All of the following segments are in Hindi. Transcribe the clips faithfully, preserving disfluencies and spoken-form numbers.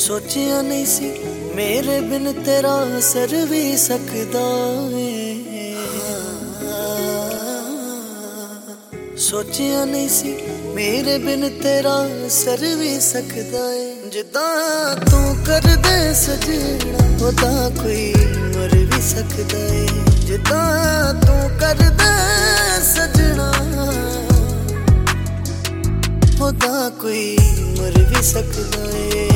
सोचिया नहीं सी मेरे बिन तेरा सर भी सकदा है। सोचिया नहीं सी मेरे बिन तेरा सर भी सकदा है। जिदा तू कर दे सजना ओदा कोई मर भी सकदा है। जिदा तू कर दे सजना ओदा कोई मर भी सकदा है।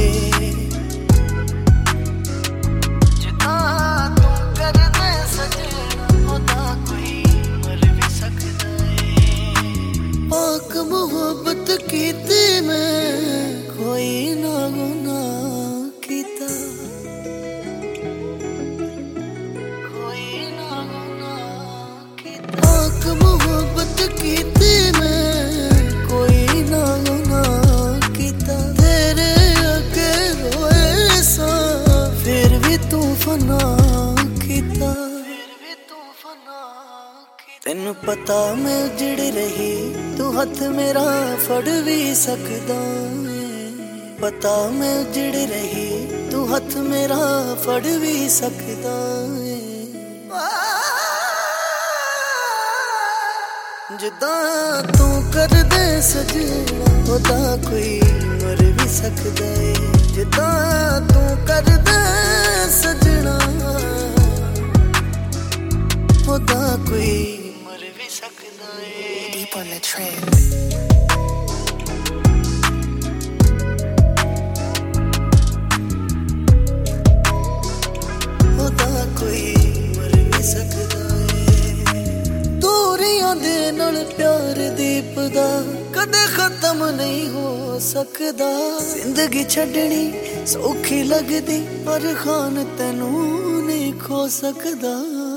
मोहब्बत कीती मैं कोई ना गुनाह कीता, कोई ना गुनाह कीता। पाक मोहब्बत कीती मैं कोई ना गुनाह कीता। तेरे अगे रोए सा फिर भी तू फना कीता, फिर भी तू फना कीता। तेनू पता मैं उजड़ रही तू हथ मेरा फड़ भी सकदा है। पता मैं उजड़ रही तू हथ मेरा फड़ भी सकदा है। जिदा तू कर दे सजना ओदा कोई मर भी सकदा है। जिदा तू कर दे सजना ओदा कोई मर भी सकदा है। Deep on the trend. ओदा कोई मर भी सकदा है। दूरियां दे नाल प्यार दीपदा कदे खत्म नहीं हो सकदा। जिंदगी छड्डनी सौखी लगदी पर खान तैनू नहीं खो सकदा।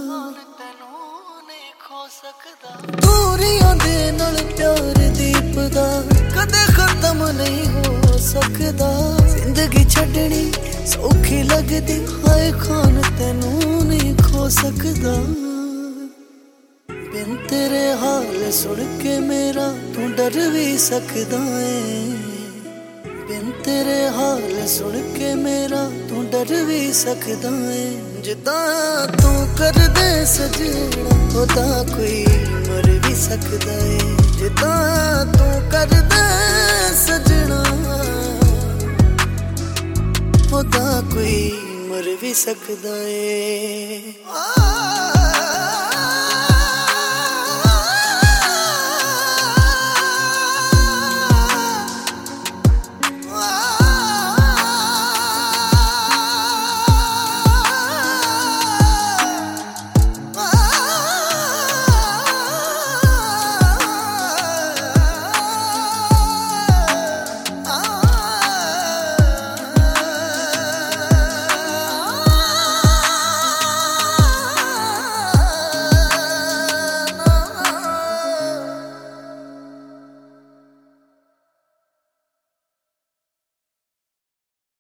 दूरियां दे नाल प्यार दीपदा कदे खत्म नहीं हो सकदा। जिंदगी छड्डनी सौखी लगदी हाय खान तैनू नहीं खो सकदा। बिन तेरे हाल सुन के मेरा तू डर भी सकदा है। बिन तेरे हाल सुन के मेरा तू डर भी सकदा है। जिदा तू कर दे सजना ओदा कोई मर भी सकदा है। जिदा तू कर दे सजना ओदा कोई मर भी सकदा है।